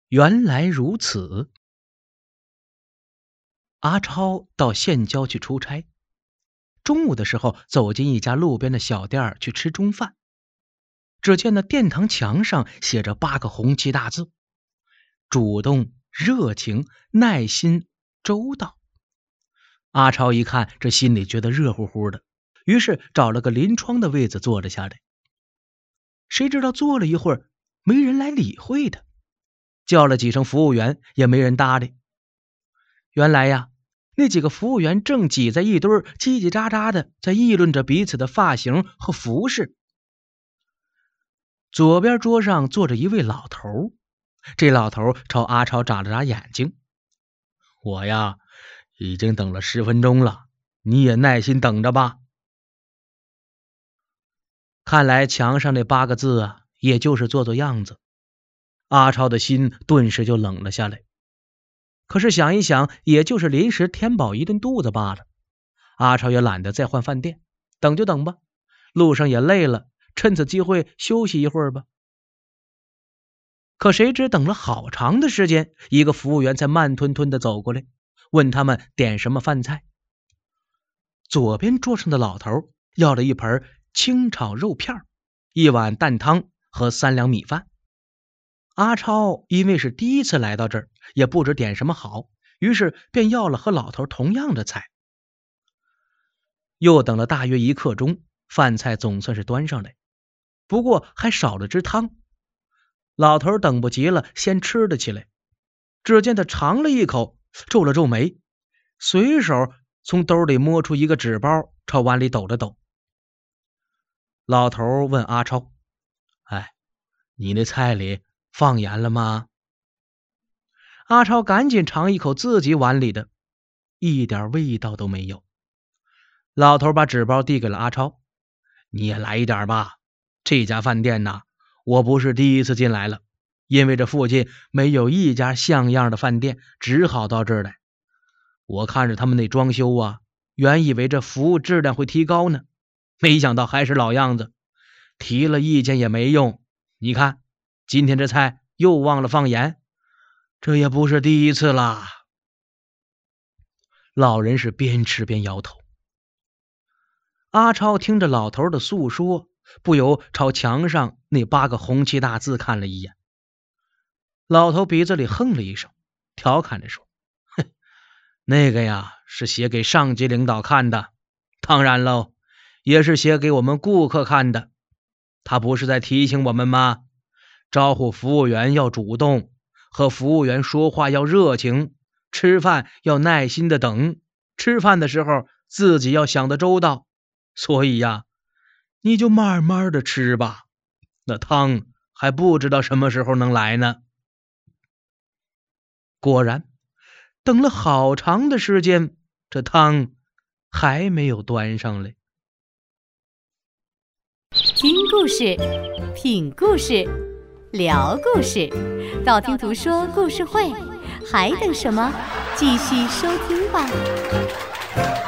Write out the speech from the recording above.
原来如此。阿超到县郊去出差，中午的时候走进一家路边的小店去吃中饭。只见那殿堂墙上写着8个红旗大字：主动、热情、耐心、周到。阿超一看，这心里觉得热乎乎的，于是找了个临窗的位子坐了下来。谁知道坐了一会儿，没人来理会他，叫了几声服务员，也没人搭理。原来呀，那几个服务员正挤在一堆儿，叽叽喳喳的在议论着彼此的发型和服饰。左边桌上坐着一位老头，这老头朝阿超眨了眨眼睛：“我呀，已经等了10分钟了，你也耐心等着吧。”看来墙上那8个字啊，也就是做做样子。阿超的心顿时就冷了下来。可是想一想，也就是临时填饱一顿肚子罢了。阿超也懒得再换饭店，等就等吧，路上也累了，趁此机会休息一会儿吧。可谁知等了好长的时间，一个服务员才慢吞吞地走过来，问他们点什么饭菜。左边桌上的老头要了一盆清炒肉片、1碗蛋汤和3两米饭。阿超因为是第一次来到这儿，也不知点什么好，于是便要了和老头同样的菜。又等了大约1刻钟，饭菜总算是端上来，不过还少了只汤。老头等不及了，先吃了起来。只见他尝了一口，皱了皱眉，随手从兜里摸出一个纸包，朝碗里抖了抖。老头问阿超：“哎，你那菜里放盐了吗？”阿超赶紧尝一口自己碗里的，一点味道都没有。老头把纸包递给了阿超：“你也来一点吧，这家饭店呐，我不是第一次进来了，因为这附近没有一家像样的饭店，只好到这儿来。我看着他们那装修啊，原以为这服务质量会提高呢，没想到还是老样子，提了意见也没用。你看，今天这菜又忘了放盐，这也不是第一次啦。”老人是边吃边摇头。阿超听着老头的诉说，不由朝墙上那8个红旗大字看了一眼。老头鼻子里哼了一声，调侃着说：“哼，那个呀是写给上级领导看的，当然喽，也是写给我们顾客看的。他不是在提醒我们吗？招呼服务员要主动，和服务员说话要热情，吃饭要耐心的等，吃饭的时候自己要想得周到。所以呀，你就慢慢的吃吧，那汤还不知道什么时候能来呢。”果然，等了好长的时间，这汤还没有端上来。 听故事，品故事，聊故事，道听途说故事会，还等什么？继续收听吧。